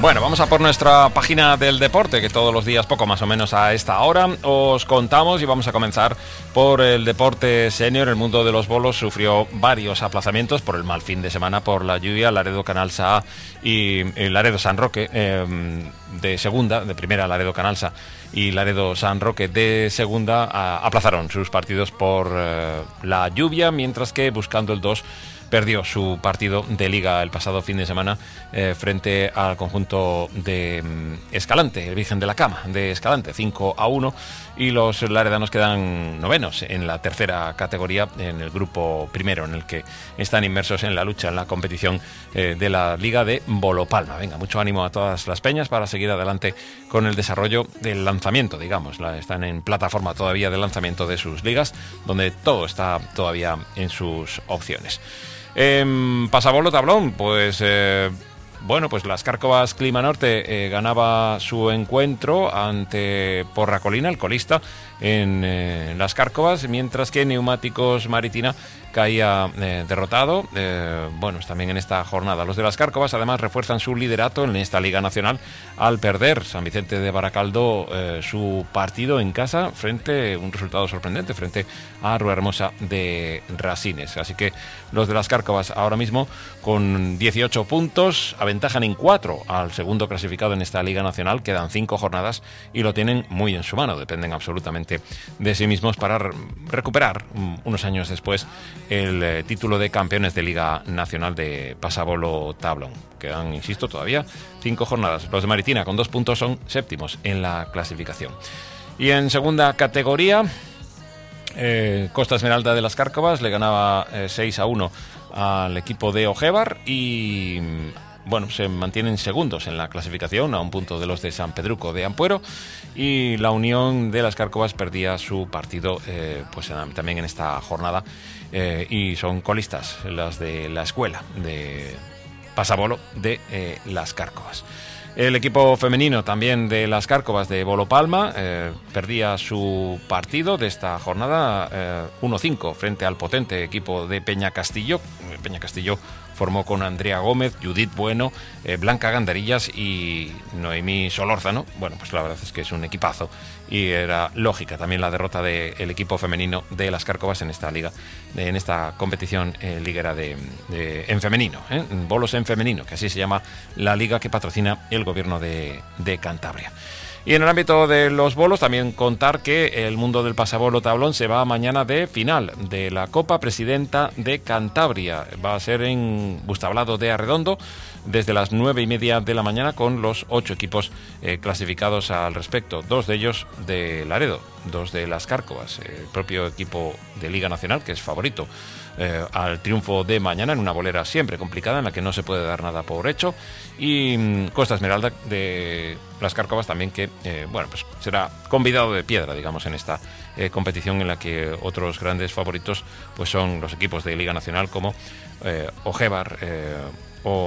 Bueno, vamos a por nuestra página del deporte, que todos los días, poco más o menos a esta hora, os contamos, y vamos a comenzar por el deporte senior. El mundo de los bolos sufrió varios aplazamientos por el mal fin de semana, por la lluvia. Laredo Canalsa y Laredo San Roque de segunda, de primera Laredo Canalsa y Laredo San Roque de segunda aplazaron sus partidos por la lluvia, mientras que Buscando el 2 perdió su partido de liga el pasado fin de semana frente al conjunto de Escalante, el Virgen de la Cama de Escalante, 5-1, y los laredanos quedan novenos en la tercera categoría, en el grupo primero, en el que están inmersos en la lucha, en la competición de la Liga de Bolopalma. Venga, mucho ánimo a todas las peñas para seguir adelante con el desarrollo del lanzamiento, digamos. Están en plataforma todavía de lanzamiento de sus ligas, donde todo está todavía en sus opciones. Pasabolo Tablón, pues bueno, pues las Cárcovas Clima Norte ganaba su encuentro ante Porracolina, el colista, en las Cárcovas, mientras que Neumáticos Maritina caía derrotado. Bueno, también en esta jornada los de las Cárcovas además refuerzan su liderato en esta Liga Nacional al perder San Vicente de Baracaldo su partido en casa frente, un resultado sorprendente, frente a Ruahermosa de Rasines. Así que los de las Cárcovas ahora mismo con 18 puntos aventajan en 4 al segundo clasificado en esta Liga Nacional. Quedan 5 jornadas y lo tienen muy en su mano, dependen absolutamente de sí mismos para recuperar unos años después el título de campeones de Liga Nacional de Pasabolo Tablón. Quedan, insisto, todavía 5 jornadas. Los de Maritina con 2 puntos son séptimos en la clasificación. Y en segunda categoría, Costa Esmeralda de las Cárcovas le ganaba 6-1 al equipo de Ojebar y bueno, se mantienen segundos en la clasificación a un punto de los de San Pedruco de Ampuero, y la Unión de las Cárcovas perdía su partido pues también en esta jornada y son colistas las de la escuela de Pasabolo de las Cárcovas. El equipo femenino también de las Cárcovas de Bolopalma perdía su partido de esta jornada 1-5 frente al potente equipo de Peña Castillo. Peña Castillo formó con Andrea Gómez, Judith Bueno, Blanca Gandarillas y Noemí Solórzano. Bueno, pues la verdad es que es un equipazo y era lógica también la derrota del equipo femenino de las Cárcovas en esta liga, en esta competición liguera en femenino, en bolos en femenino, que así se llama la liga que patrocina el gobierno de Cantabria. Y en el ámbito de los bolos, también contar que el mundo del pasabolo tablón se va mañana de final de la Copa Presidenta de Cantabria. Va a ser en Bustablado de Arredondo desde las 9:30 de la mañana, con los 8 equipos clasificados al respecto. 2 de ellos de Laredo, 2 de las Cárcovas, el propio equipo de Liga Nacional, que es favorito al triunfo de mañana en una bolera siempre complicada en la que no se puede dar nada por hecho, y Costa Esmeralda de las Cárcovas también, que bueno, pues será convidado de piedra, digamos, en esta competición en la que otros grandes favoritos pues son los equipos de Liga Nacional como Ojebar o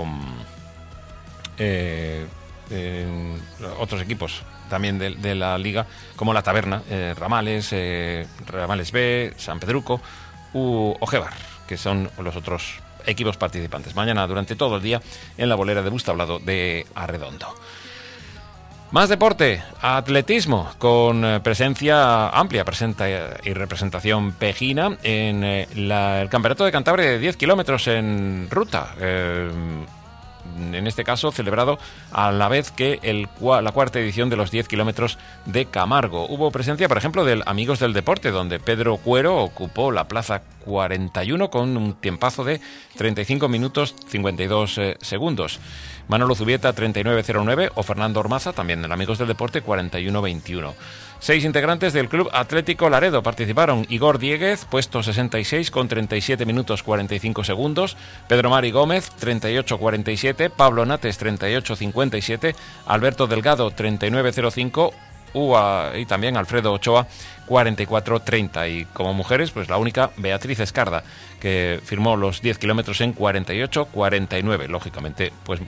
otros equipos también de la liga como la Taberna, Ramales B, San Pedruco u Ojebar, que son los otros equipos participantes. Mañana durante todo el día en la bolera de Bustablado de Arredondo. Más deporte, atletismo, con presencia amplia, y representación pejina en el Campeonato de Cantabria de 10 kilómetros en ruta. En este caso celebrado a la vez que la cuarta edición de los 10 kilómetros de Camargo. Hubo presencia, por ejemplo, del Amigos del Deporte, donde Pedro Cuero ocupó la plaza 41 con un tiempazo de 35 minutos 52 segundos. Manolo Zubieta 39.09 o Fernando Ormaza, también del Amigos del Deporte, 41.21. 6 integrantes del Club Atlético Laredo participaron: Igor Dieguez, puesto 66 con 37 minutos 45 segundos, Pedro Mari Gómez 38.47, Pablo Nates 38.57, Alberto Delgado 39.05 y también Alfredo Ochoa 44.30. Y como mujeres, pues la única Beatriz Escarda, que firmó los 10 kilómetros en 48.49. Lógicamente, pues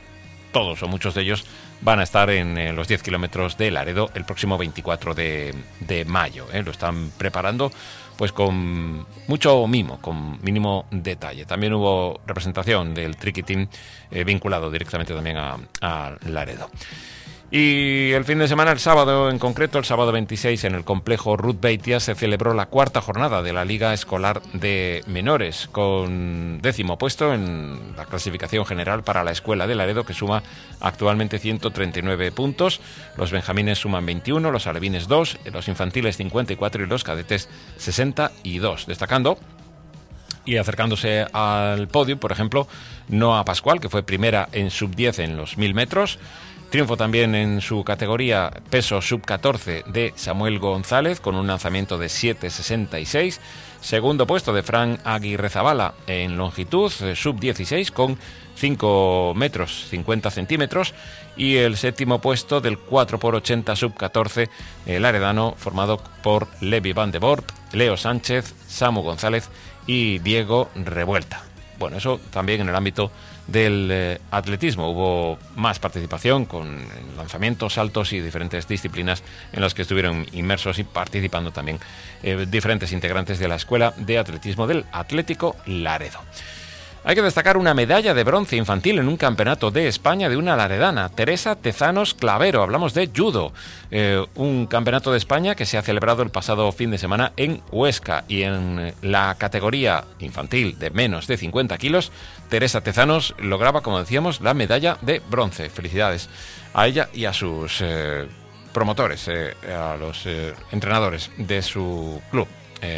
todos o muchos de ellos van a estar en los 10 kilómetros de Laredo el próximo 24 de mayo. Lo están preparando pues con mucho mimo, con mínimo detalle. También hubo representación del Tricky Team vinculado directamente también a Laredo. Y el fin de semana, el sábado en concreto, el sábado 26, en el complejo Ruth Beitia se celebró la cuarta jornada de la Liga Escolar de Menores, con 10º puesto en la clasificación general para la Escuela de Laredo, que suma actualmente 139 puntos. Los benjamines suman 21, los alevines 2, los infantiles 54 y los cadetes 62. Destacando y acercándose al podio, por ejemplo, Noa Pascual, que fue primera en sub-10 en los 1000 metros. Triunfo también en su categoría peso sub-14 de Samuel González con un lanzamiento de 7.66. Segundo puesto de Fran Aguirre Zabala en longitud sub-16 con 5 metros 50 centímetros. Y el séptimo puesto del 4x80 sub-14 laredano, formado por Levi Van de Bort, Leo Sánchez, Samu González y Diego Revuelta. Bueno, eso también en el ámbito del atletismo. Hubo más participación con lanzamientos, saltos y diferentes disciplinas en las que estuvieron inmersos y participando también diferentes integrantes de la Escuela de Atletismo del Atlético Laredo. Hay que destacar una medalla de bronce infantil en un campeonato de España de una laredana, Teresa Tezanos Clavero. Hablamos de judo, un campeonato de España que se ha celebrado el pasado fin de semana en Huesca, y en la categoría infantil de menos de 50 kilos, Teresa Tezanos lograba, como decíamos, la medalla de bronce. Felicidades a ella y a sus promotores, a los entrenadores de su club.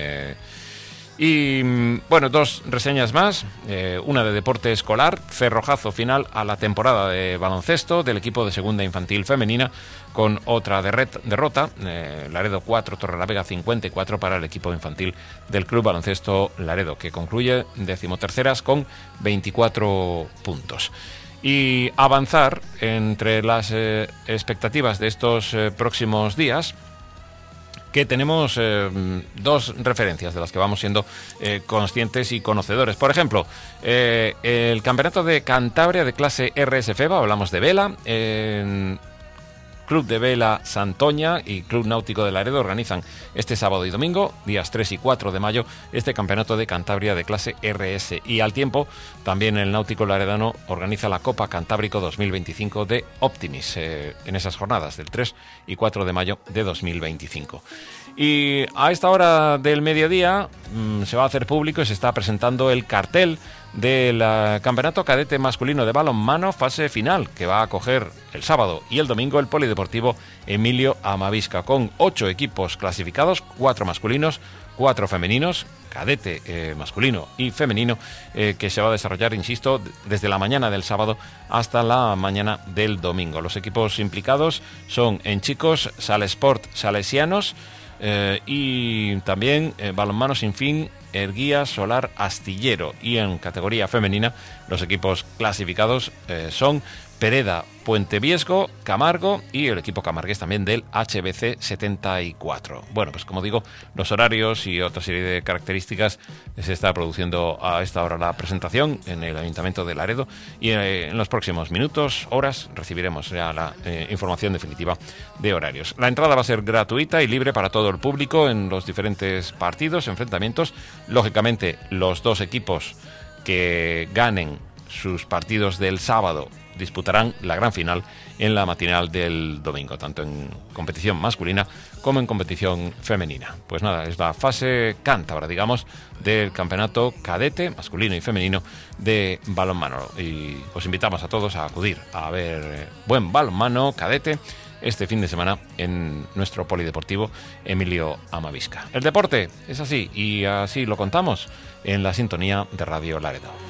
Y bueno, dos reseñas más, una de deporte escolar, cerrojazo final a la temporada de baloncesto del equipo de segunda infantil femenina, con otra derrota, Laredo 4, Torrelavega 54 para el equipo infantil del Club Baloncesto Laredo, que concluye 13º con 24 puntos. Y avanzar entre las expectativas de estos próximos días, que tenemos dos referencias de las que vamos siendo conscientes y conocedores. Por ejemplo, el Campeonato de Cantabria de clase RSFEBA, hablamos de vela, Club de Vela Santoña y Club Náutico de Laredo organizan este sábado y domingo, días 3 y 4 de mayo, este Campeonato de Cantabria de clase RS. Y al tiempo, también el Náutico Laredano organiza la Copa Cantábrico 2025 de Optimis, en esas jornadas del 3 y 4 de mayo de 2025. Y a esta hora del mediodía se va a hacer público y se está presentando el cartel del Campeonato Cadete Masculino de Balonmano fase final, que va a acoger el sábado y el domingo el Polideportivo Emilio Amavisca, con 8 equipos clasificados, 4 masculinos, 4 femeninos, cadete masculino y femenino, que se va a desarrollar, insisto, desde la mañana del sábado hasta la mañana del domingo. Los equipos implicados son en chicos Salesport Salesianos, y también Balonmano Sin Fin Erguía Solar Astillero, y en categoría femenina los equipos clasificados son Pereda Puente Viesgo, Camargo y el equipo camargués también del HBC 74. Bueno, pues como digo, los horarios y otra serie de características, se está produciendo a esta hora la presentación en el Ayuntamiento de Laredo, y en los próximos minutos, horas, recibiremos ya la información definitiva de horarios. La entrada va a ser gratuita y libre para todo el público en los diferentes partidos, enfrentamientos. Lógicamente, los dos equipos que ganen sus partidos del sábado disputarán la gran final en la matinal del domingo, tanto en competición masculina como en competición femenina. Pues nada, es la fase cántabra, digamos, del campeonato cadete masculino y femenino de balonmano, y os invitamos a todos a acudir a ver buen balonmano cadete este fin de semana en nuestro polideportivo Emilio Amavisca. El deporte es así, y así lo contamos en la sintonía de Radio Laredo.